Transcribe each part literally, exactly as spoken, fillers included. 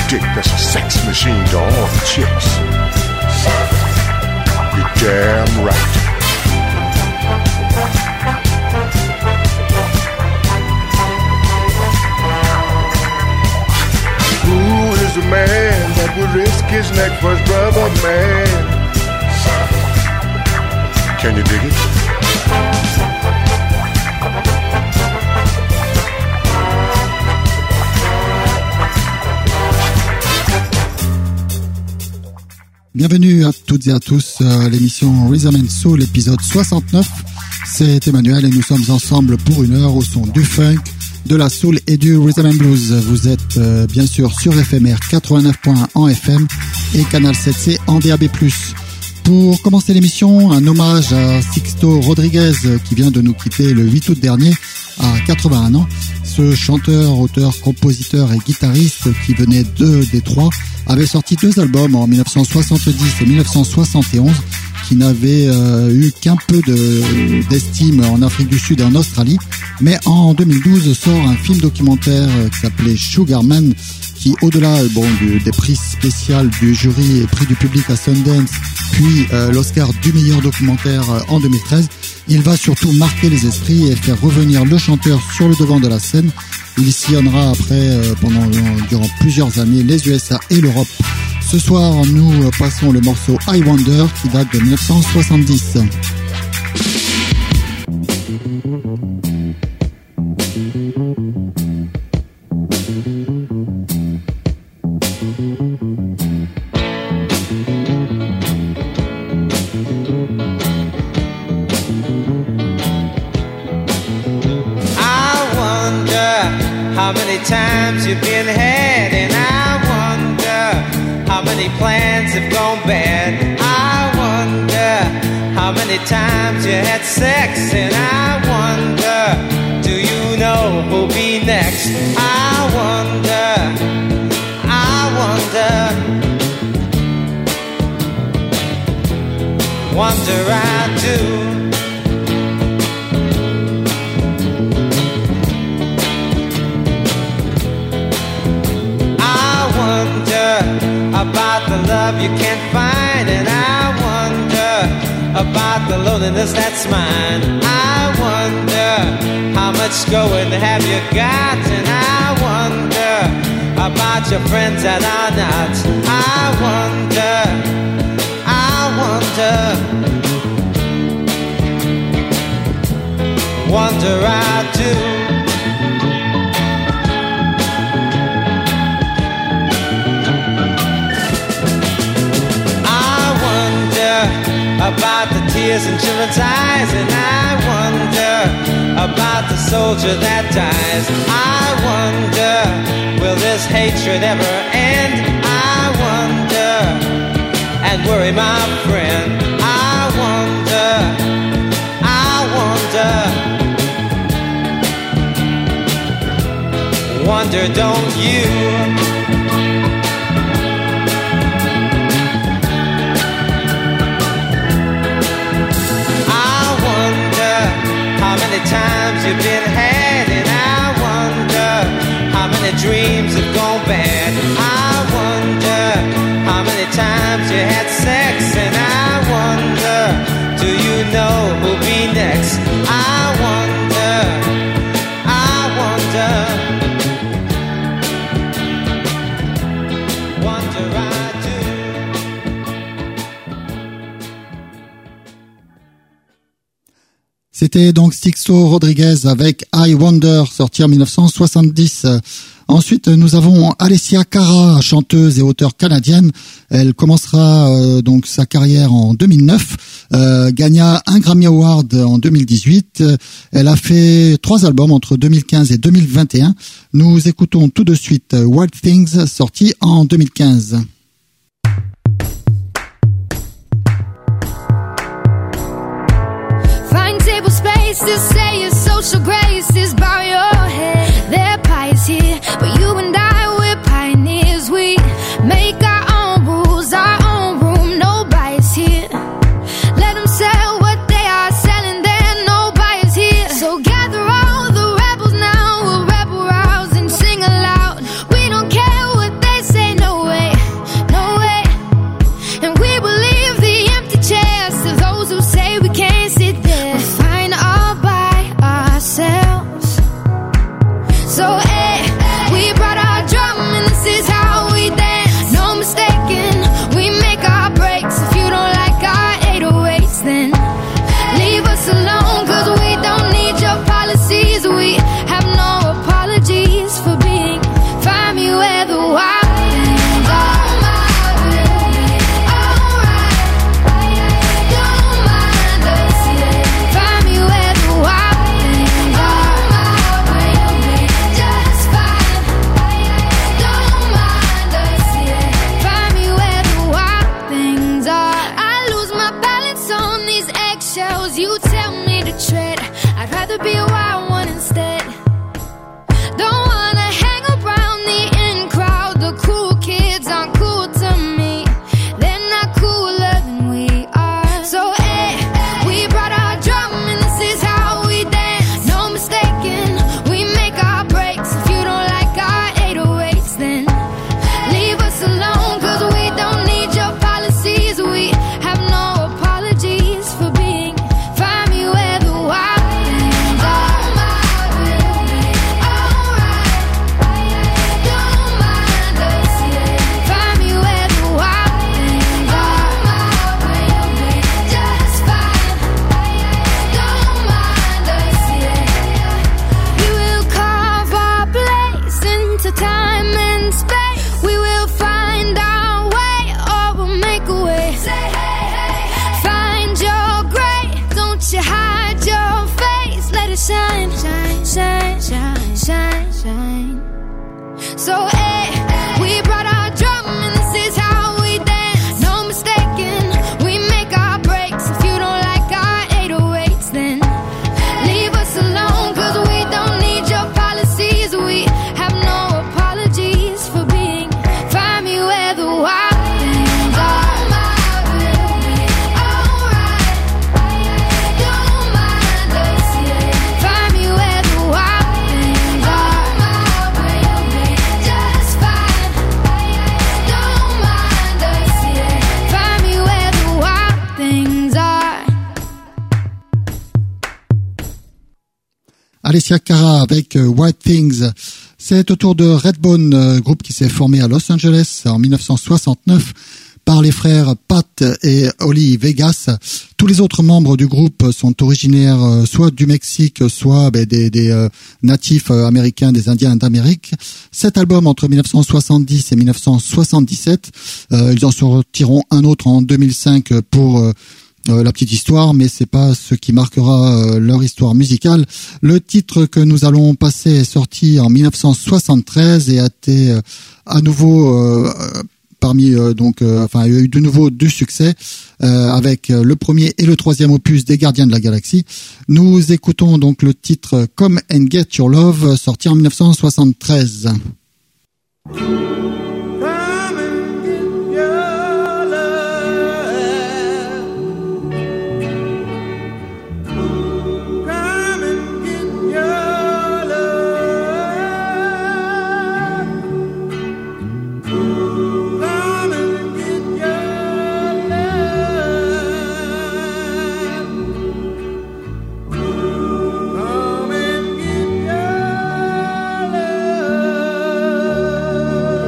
dick that's a sex machine to all the chicks. You're damn right. Who is the man that would risk his neck for his brother, man? Can you dig it? Bienvenue à toutes et à tous à l'émission Rhythm and Soul, épisode soixante-neuf. C'est Emmanuel et nous sommes ensemble pour une heure au son du funk, de la soul et du rhythm and blues. Vous êtes euh, bien sûr sur F M R quatre-vingt-neuf point un en F M et Canal sept C en D A B plus. Pour commencer l'émission, un hommage à Sixto Rodriguez qui vient de nous quitter le huit août dernier à quatre-vingt-un ans. Ce chanteur, auteur, compositeur et guitariste qui venait de Détroit avait sorti deux albums en dix-neuf cent soixante-dix et dix-neuf cent soixante et onze qui n'avaient euh, eu qu'un peu de, d'estime en Afrique du Sud et en Australie. Mais en deux mille douze sort un film documentaire qui s'appelait Sugarman qui, au-delà bon, du, des prix spéciaux du jury et prix du public à Sundance, puis euh, l'Oscar du meilleur documentaire euh, en deux mille treize, il va surtout marquer les esprits et faire revenir le chanteur sur le devant de la scène. Il sillonnera après, euh, pendant durant plusieurs années, les U S A et l'Europe. Ce soir, nous euh, passons le morceau I Wonder qui date de dix-neuf cent soixante-dix. How many times you've been had, and I wonder how many plans have gone bad. I wonder how many times you had sex, and I wonder, do you know who'll be next? I wonder, I wonder, wonder I do. About the love you can't find, and I wonder about the loneliness that's mine. I wonder how much going have you got, and I wonder about your friends that are not. I wonder, I wonder, wonder I do. About the tears in children's eyes, and I wonder about the soldier that dies. I wonder, will this hatred ever end? I wonder, and worry my friend. I wonder, I wonder, wonder don't you? How many times you've been had, and I wonder how many dreams have gone bad. I wonder how many times you had sex, and I wonder, do you know who'll be next? I wonder, I wonder, wonder I do. C'était donc Sixto Rodriguez avec I Wonder, sorti en dix-neuf cent soixante-dix. Ensuite, nous avons Alessia Cara, chanteuse et auteure canadienne. Elle commencera euh, donc sa carrière en deux mille neuf, euh, gagna un Grammy Award en deux mille dix-huit. Elle a fait trois albums entre deux mille quinze et deux mille vingt et un. Nous écoutons tout de suite Wild Things, sorti en deux mille quinze. To say your social graces, bow your head. Their pie is here, but you and I, we're pioneers. We make our own rules, our own room. No bias here. Let them sell what they are selling there. No bias here. So gather all the rebels now. We'll rebel rouse and sing aloud. We don't care what they say, no. So hey, we brought our drum and this is how we dance. No mistaking, we make our breaks. If you don't like our eight oh eights, then leave us alone, cause we don't need your policies. We have no apologies for being. Find me where the wild things are. Be a wild one instead. Don't wanna hang around the in crowd. The cool kids aren't cool to me. They're not cooler than we are. So hey, we brought our drum and this is how we dance. No mistaking, we make our breaks. If you don't like our eight oh eights, then leave us alone, cause we don't need your policies. We have no apologies for being. Find me where the wild shine, shine, shine, shine, shine, shine. So hey, we brought our drum and this is how we dance. No mistaking, we make our breaks. If you don't like our eight oh eights, then leave us alone, cause we don't need your policies. We have no apologies for being. Find me where the wild things are. Alessia Cara avec euh, White Things. C'est au tour de Redbone, euh, groupe qui s'est formé à Los Angeles en dix-neuf cent soixante-neuf par les frères Pat et Oli Vegas. Tous les autres membres du groupe sont originaires euh, soit du Mexique, soit ben, des, des euh, natifs euh, américains, des Indiens d'Amérique. Cet album entre dix-neuf cent soixante-dix et dix-neuf cent soixante-dix-sept, euh, ils en sortiront un autre en deux mille cinq pour euh, Euh, la petite histoire, mais c'est pas ce qui marquera euh, leur histoire musicale. Le titre que nous allons passer est sorti en dix-neuf cent soixante-treize et a été euh, à nouveau euh, parmi euh, donc euh, enfin il y a eu de nouveau du succès euh, avec le premier et le troisième opus des Gardiens de la Galaxie. Nous écoutons donc le titre Come and Get Your Love, sorti en dix-neuf cent soixante-treize. Come and get your love.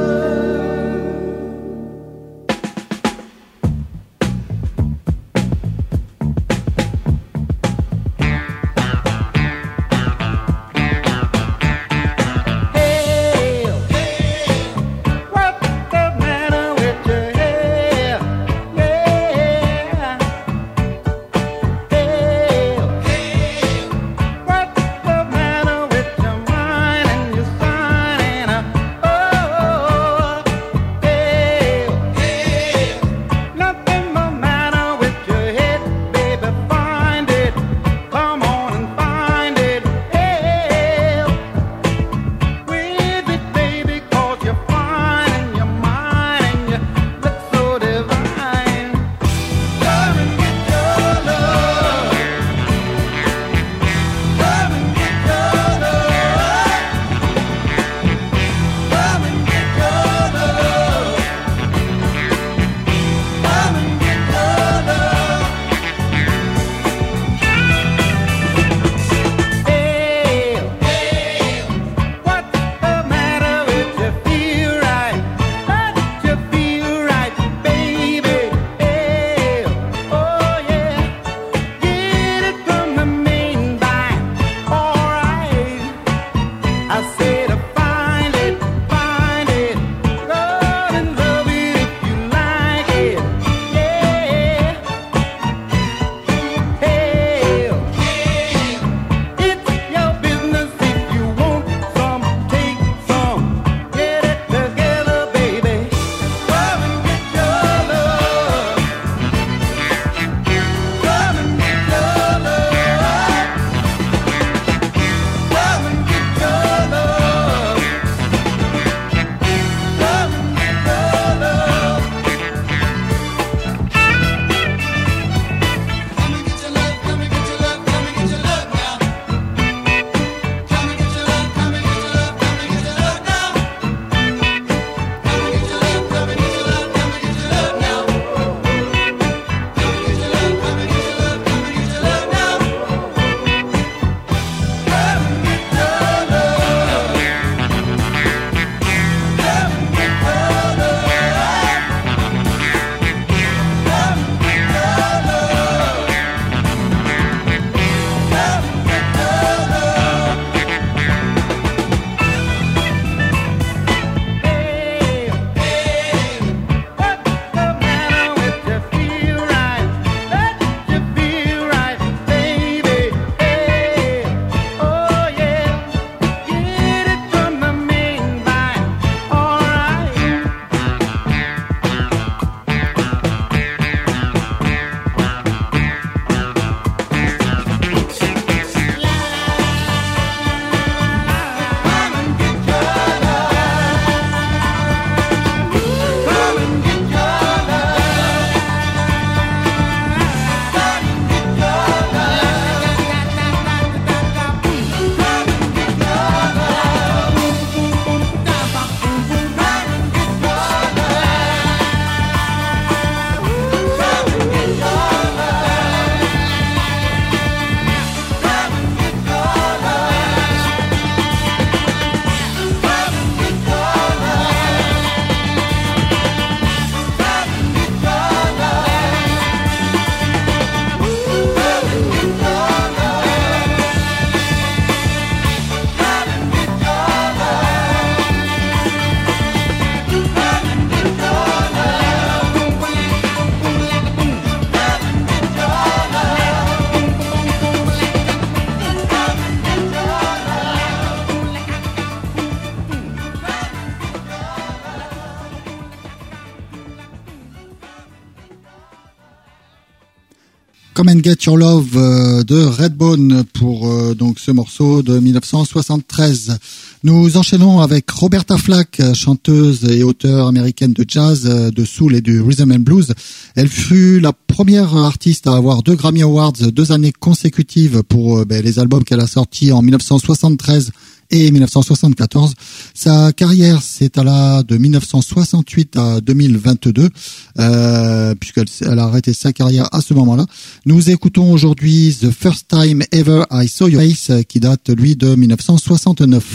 Come and Get Your Love euh, de Redbone pour euh, donc ce morceau de dix-neuf cent soixante-treize. Nous enchaînons avec Roberta Flack, chanteuse et auteure américaine de jazz, de soul et du rhythm and blues. Elle fut la première artiste à avoir deux Grammy Awards deux années consécutives pour ben, les albums qu'elle a sortis en dix-neuf cent soixante-treize et dix-neuf cent soixante-quatorze. Sa carrière s'étala de dix-neuf cent soixante-huit à deux mille vingt-deux, euh, puisqu'elle elle a arrêté sa carrière à ce moment-là. Nous écoutons aujourd'hui The First Time Ever I Saw Your Face, qui date, lui, de dix-neuf cent soixante-neuf.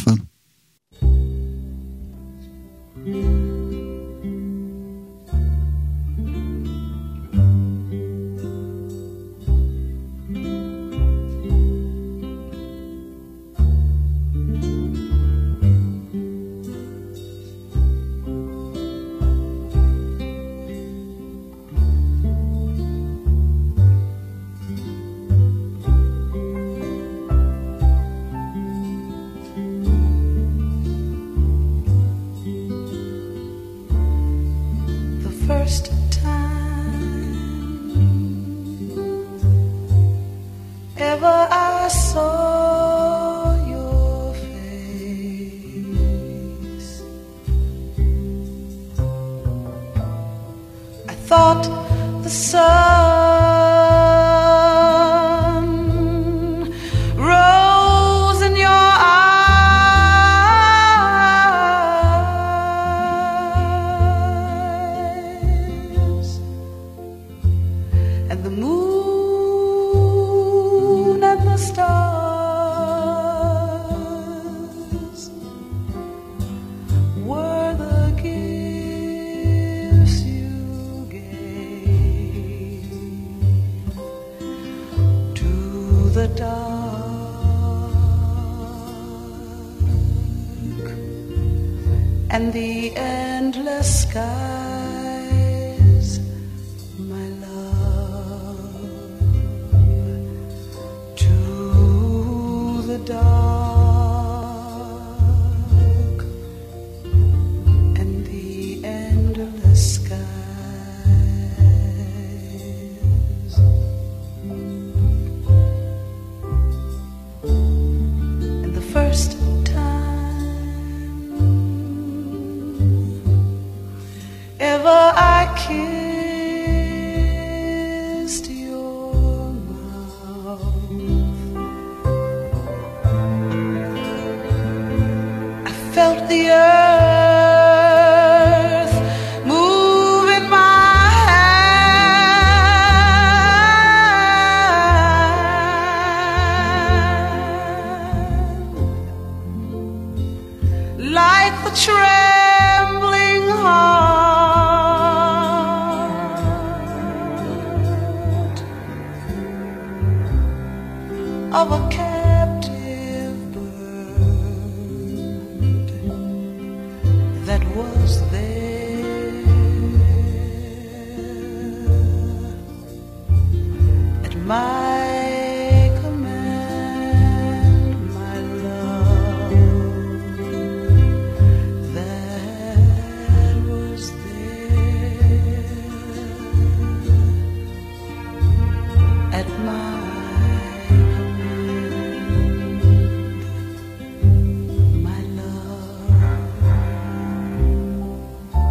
First time ever I saw your face, I thought the sun rose in your eyes, and the moon and the stars were the gifts you gave to the dark and the endless skies, my love, to the dark and the endless skies. And the first time ever I kissed your mouth, I felt the earth move in my hand, like the trembling heart of a captive bird that was there at my command, my love, that was there at my command, my love.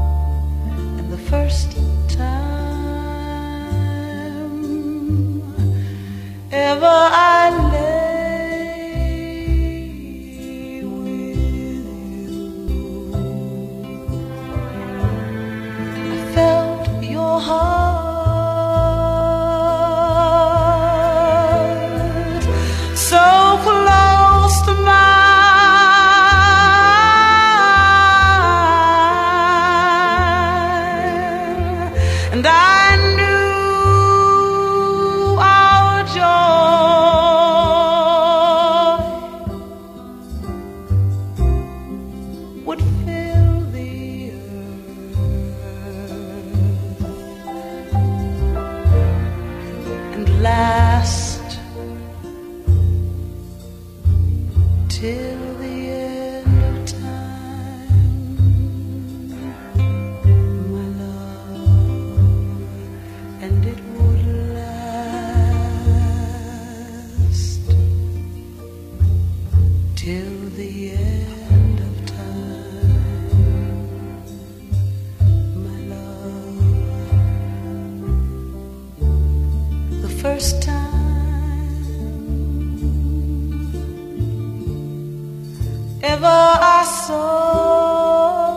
I saw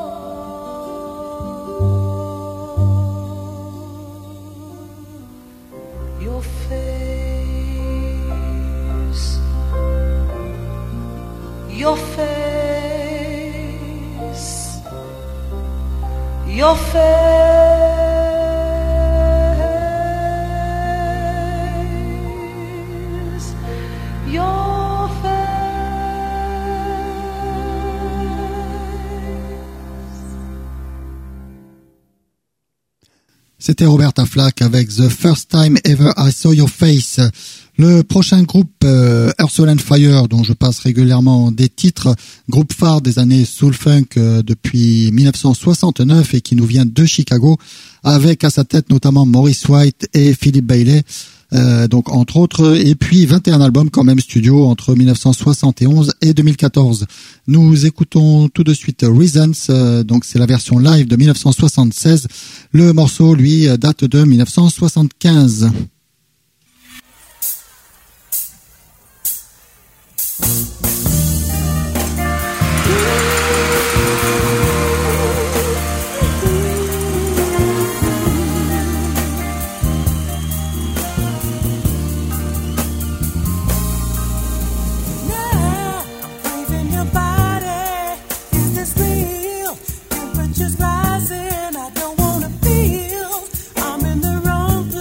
your face, your face, your face, your face. C'était Roberta Flack avec The First Time Ever I Saw Your Face. Le prochain groupe, euh, Earth, Wind and Fire, dont je passe régulièrement des titres, groupe phare des années soul funk euh, depuis mille neuf cent soixante-neuf et qui nous vient de Chicago, avec à sa tête notamment Maurice White et Philip Bailey, euh, donc entre autres, et puis vingt et un albums quand même studio entre mille neuf cent soixante et onze et deux mille quatorze. Nous écoutons tout de suite Reasons, euh, donc c'est la version live de mille neuf cent soixante-seize. Le morceau, lui, date de mille neuf cent soixante-quinze.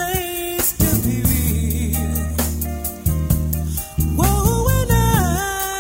Whoa, when I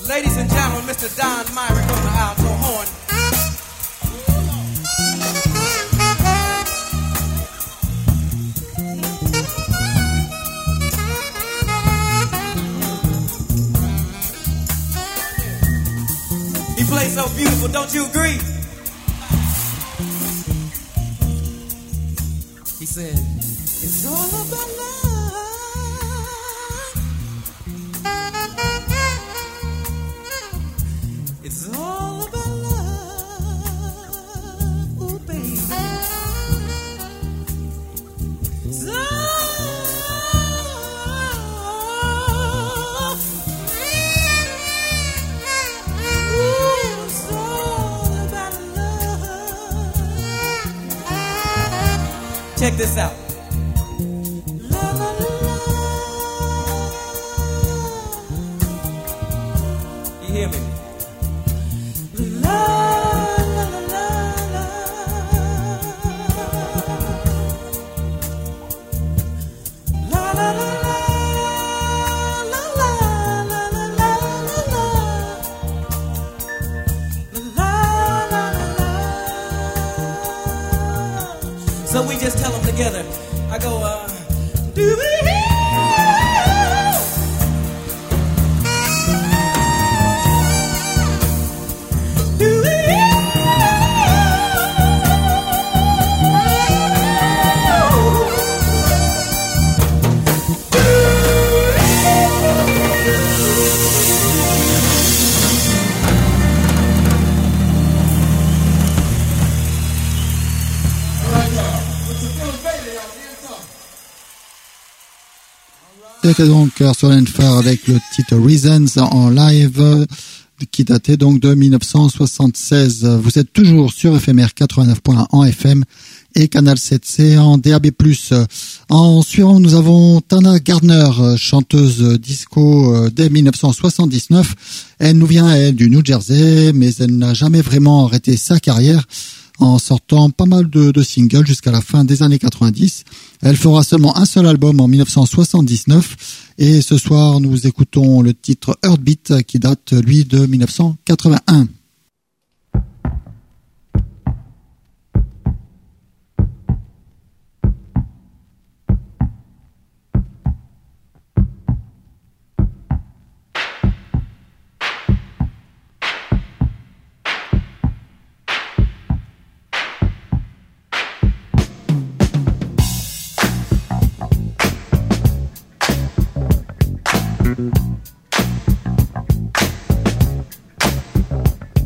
Ladies and gentlemen, Mister Don Myrick on the alto horn. He plays so beautiful, don't you agree? He said, it's all about love. It's all about love, ooh, baby. It's all, ooh, it's all about love. Check this out. La, la, la, la. You hear me? So we just tell them together. I go, uh, do we do we C'était donc Earth, Fire avec le titre Reasons en live qui datait donc de mille neuf cent soixante-seize. Vous êtes toujours sur F M R quatre-vingt-neuf point un en F M et Canal sept C en D A B plus. En suivant, nous avons Tana Gardner, chanteuse disco dès mille neuf cent soixante-dix-neuf. Elle nous vient, elle, du New Jersey, mais elle n'a jamais vraiment arrêté sa carrière en sortant pas mal de, de singles jusqu'à la fin des années quatre-vingt-dix. Elle fera seulement un seul album en mille neuf cent soixante-dix-neuf et ce soir nous écoutons le titre Heartbeat qui date lui de mille neuf cent quatre-vingt-un. Thank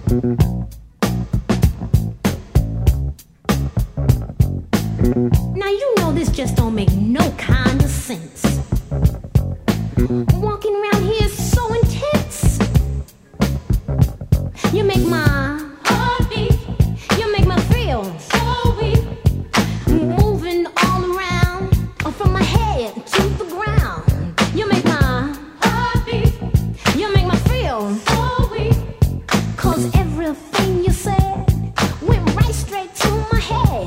Now you know this just don't make no kind of sense. Walking around here is so intense. You make my heart beat. You make me feel so weak. Moving all around, from my head to the ground. You make my heart beat. You make me feel so weak. 'Cause everything you said went right straight to my head.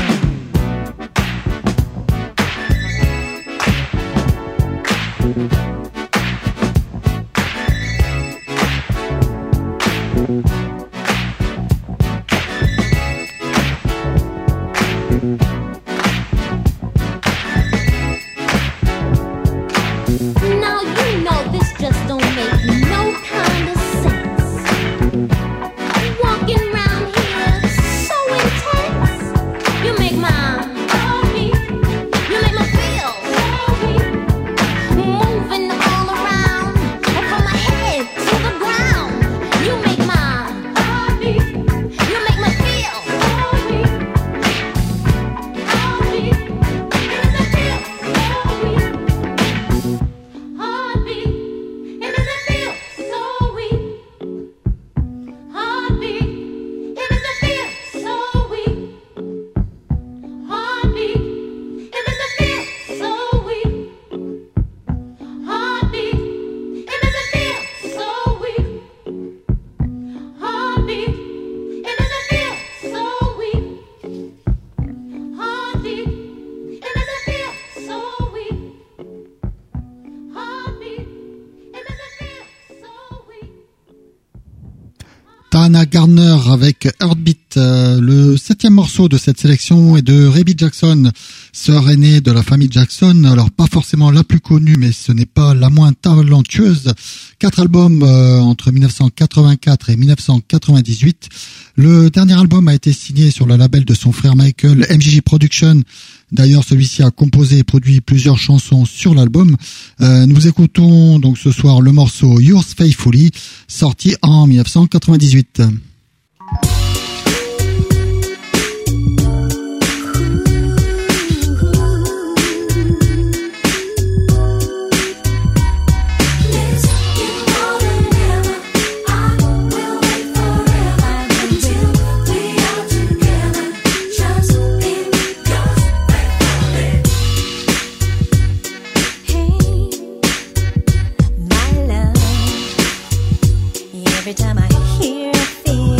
Now you know this just don't make no kind of sense. Walking around here so intense. You make my heart beat. You make me feel so weak. Moving all around, from my head to the ground. You make my heart beat. You make me feel so weak. Heart beat. You make me feel so weak. Heartbeat, it doesn't feel so weak. Heartbeat, it doesn't feel so weak. Heartbeat, it doesn't feel so weak. Heartbeat, it doesn't feel so weak. Heartbeat, it doesn't feel so weak. Heartbeat, it doesn't feel so weak. Heartbeat, it doesn't feel so weak. Dana Gardner avec Heartbeat. Euh, le septième morceau de cette sélection est de Rebby Jackson, sœur aînée de la famille Jackson. Alors pas forcément la plus connue, mais ce n'est pas la moins talentueuse. Quatre albums euh, entre dix-neuf cent quatre-vingt-quatre et dix-neuf cent quatre-vingt-dix-huit. Le dernier album a été signé sur le label de son frère Michael, M J G Production. D'ailleurs, celui-ci a composé et produit plusieurs chansons sur l'album. Euh, nous écoutons donc ce soir le morceau Yours Faithfully, sorti en dix-neuf cent quatre-vingt-dix-huit. Every time I hear a thing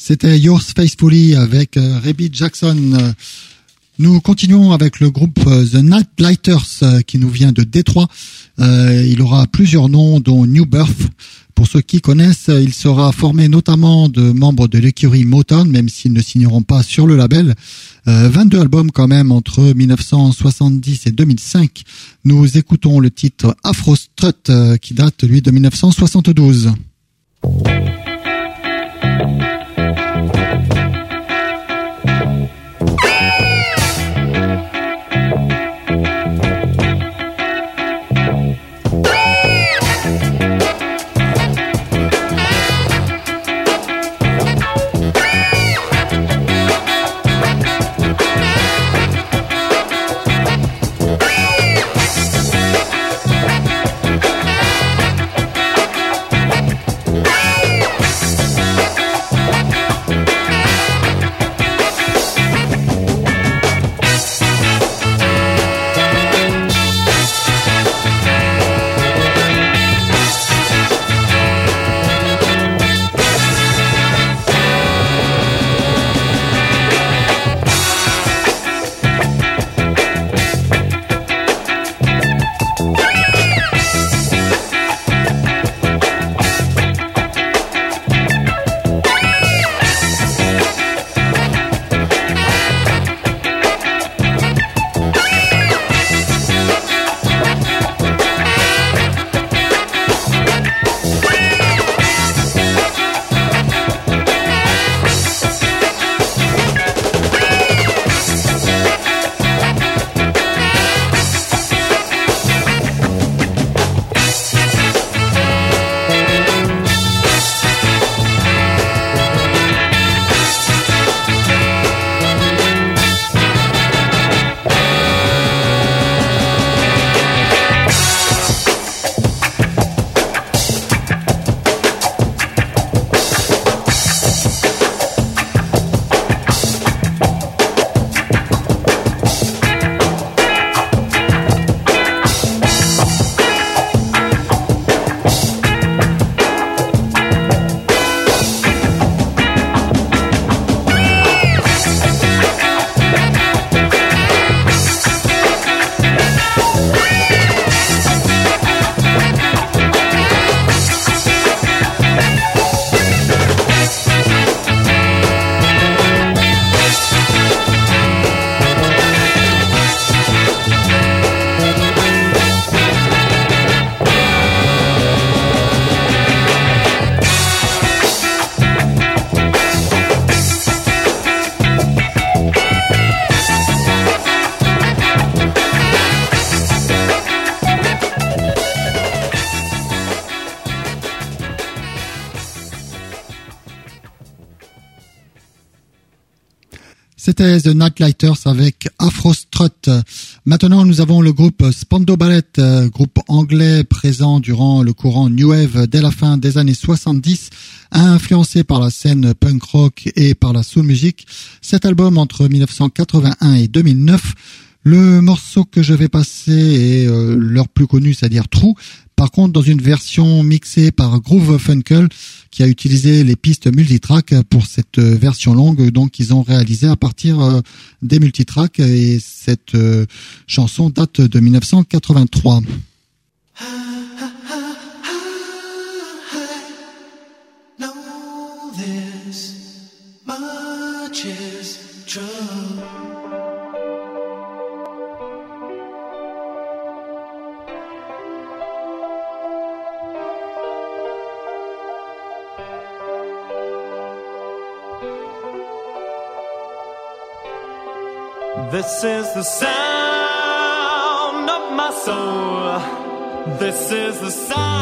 C'était Yours Faithfully avec euh, Rebby Jackson. Nous continuons avec le groupe euh, The Nightlighters euh, qui nous vient de Détroit. Euh, il aura plusieurs noms dont New Birth. Pour ceux qui connaissent, il sera formé notamment de membres de l'écurie Motown, même s'ils ne signeront pas sur le label. Euh, vingt-deux albums quand même entre dix-neuf cent soixante-dix et deux mille cinq. Nous écoutons le titre Afro Strut euh, qui date lui de dix-neuf cent soixante-douze. C'était The Nightlighters avec Afro Strut. Maintenant, nous avons le groupe Spandau Ballet, groupe anglais présent durant le courant New Wave dès la fin des années soixante-dix, influencé par la scène punk rock et par la soul music. Cet album entre dix-neuf cent quatre-vingt-un et deux mille neuf. Le morceau que je vais passer est euh, leur plus connu, c'est-à-dire True. Par contre, dans une version mixée par Groove Funkel, qui a utilisé les pistes multitracks pour cette version longue, donc ils ont réalisé à partir euh, des multitracks, et cette euh, chanson date de dix-neuf cent quatre-vingt-trois. This is the sound of my soul. This is the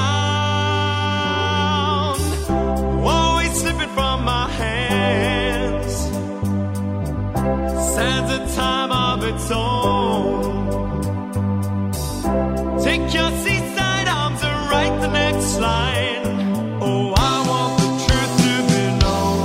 sound, always slipping from my hands. Stands a time of its own. Take your seaside arms and write the next line. Oh, I want the truth to be known.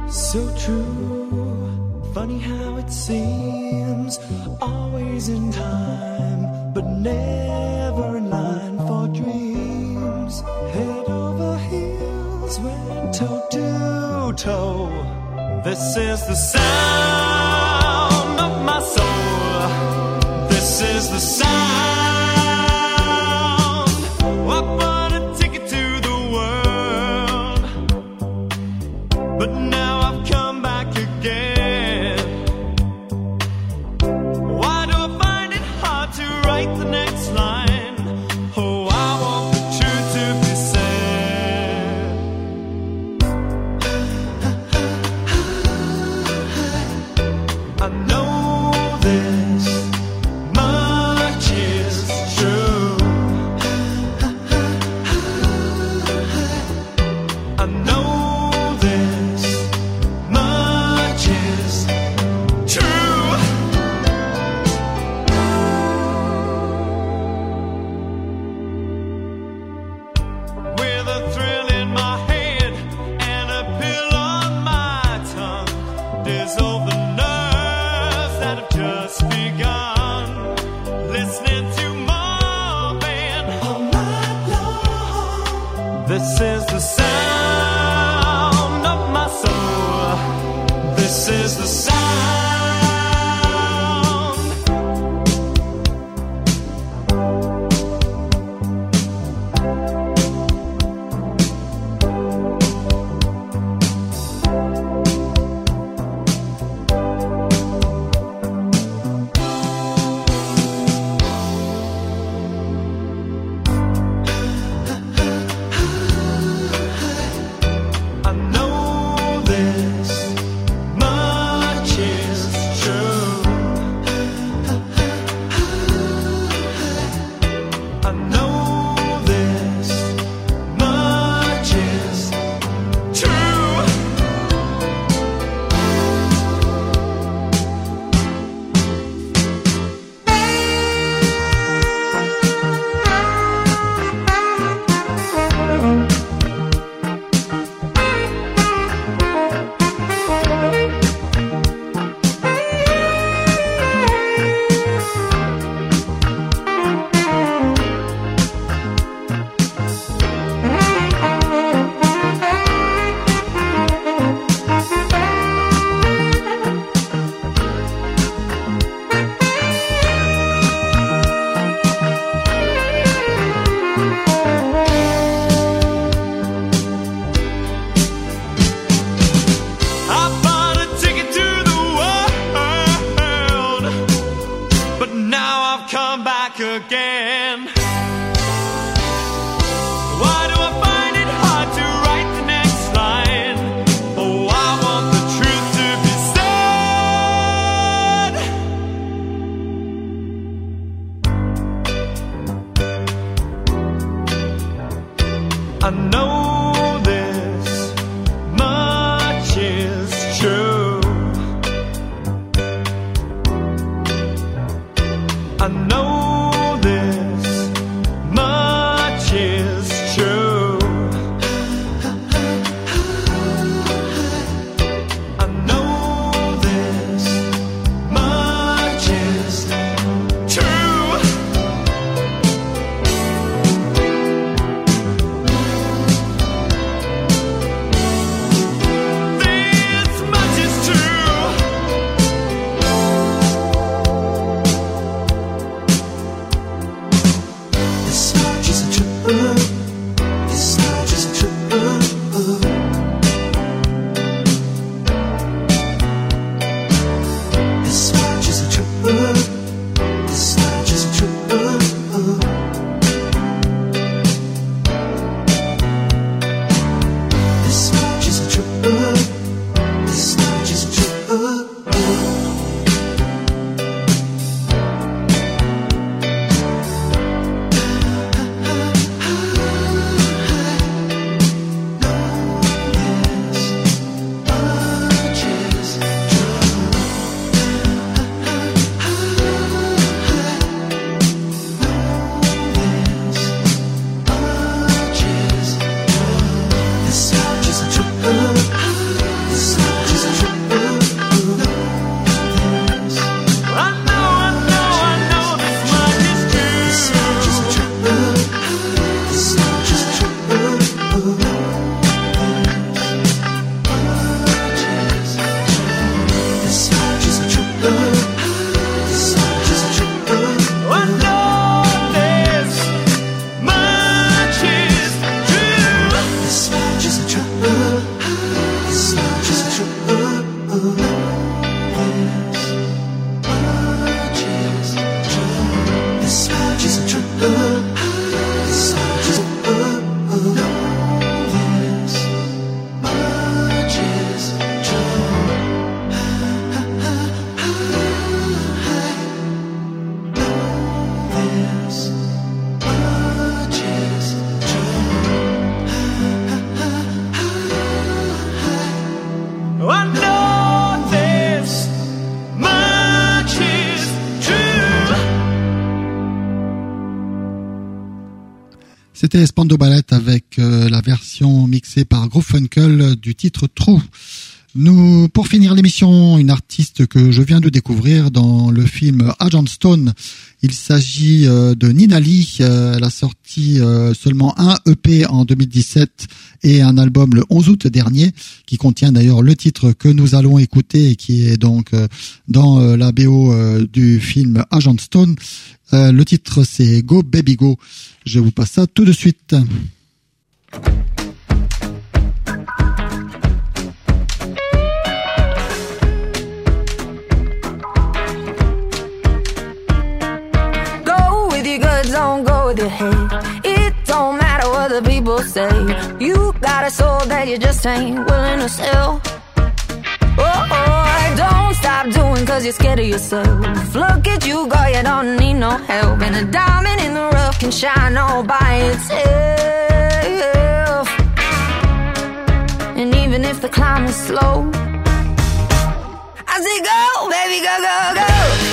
So true, funny how it seems, always in time, but never in line for dreams. Head over heels, went toe to toe. This is the sound of my soul. This is the sound. I bought a ticket to the world, but now I've come back again. Why do I find it hard to write the next line? Oh, I want the truth to be said. I know this much is true. I know this much is true. With a thrill in my head and a pill on my tongue, dissolve the nerves that have just begun. Listening to Marvin all night long. This is the sound of my soul. This is the sound. I know this much is true. I know this much is true. I bought a ticket to the world, but now I've come back again. Why do I find it hard to write the next line? Oh, I want the truth to be said. I know this much is true. I know this much is true. I know this much is true. This much is true. This much is true. This much is true. This much is true. This much is true. This much is true. This much is true. This much is true. C'était Spandau Ballet avec euh, la version mixée par Groofunkel du titre True. Nous, pour finir l'émission, une artiste que je viens de découvrir dans le film Agent Stone. Il s'agit euh, de Nina Lee. Euh, elle a sorti euh, seulement un E P en deux mille dix-sept et un album le onze août dernier, qui contient d'ailleurs le titre que nous allons écouter et qui est donc euh, dans euh, la B O euh, du film Agent Stone. Euh, le titre c'est Go Baby Go. Je vous passe ça tout de suite. Don't go with your head. It don't matter what the people say. You got a soul that you just ain't willing to sell. Oh, oh, don't stop doing cause you're scared of yourself. Look at you, girl, you don't need no help. And a diamond in the rough can shine all by itself. And even if the climb is slow, I say go, baby, go, go, go.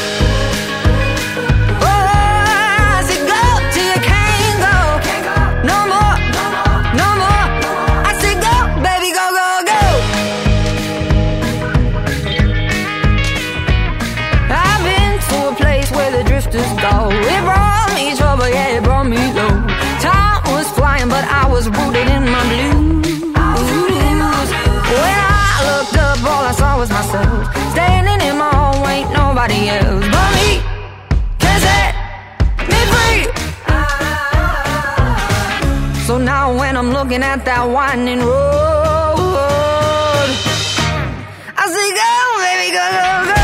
Go. It brought me trouble, yeah, it brought me low. Time was flying, but I was rooted in my blues. When I looked up, all I saw was myself, standing in my own way, nobody else but me can set me free. So now when I'm looking at that winding road, I say go, baby, go, go, go.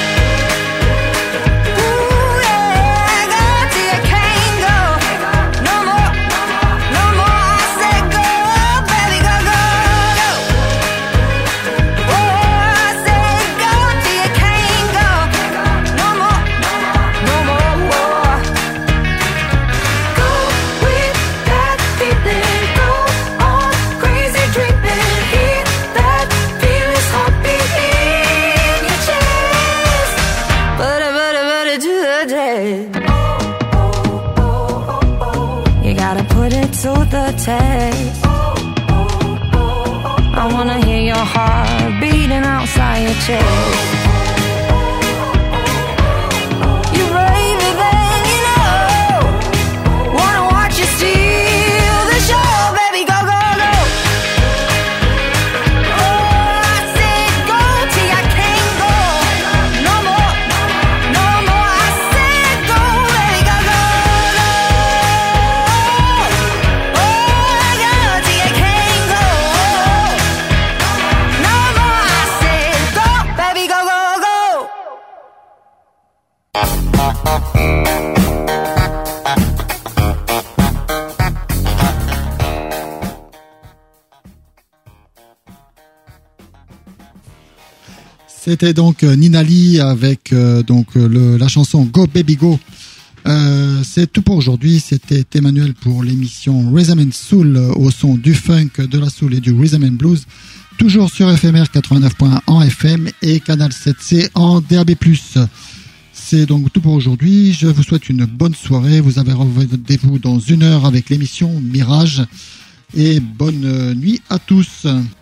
To the test, I wanna hear your heart beating outside your chest. You brave than you know. Wanna watch you steal the show, baby, go, go, go. Oh, I said go till I can't go no more, no more. I said go, baby, go, go, go. C'était donc Nina Lee avec euh, donc le, la chanson Go Baby Go. Euh, c'est tout pour aujourd'hui. C'était Emmanuel pour l'émission Rhythm and Soul au son du funk, de la soul et du rhythm and blues. Toujours sur F M R quatre-vingt-neuf point un en F M et Canal sept C en D A B plus. C'est donc tout pour aujourd'hui. Je vous souhaite une bonne soirée. Vous avez rendez-vous dans une heure avec l'émission Mirage. Et bonne nuit à tous.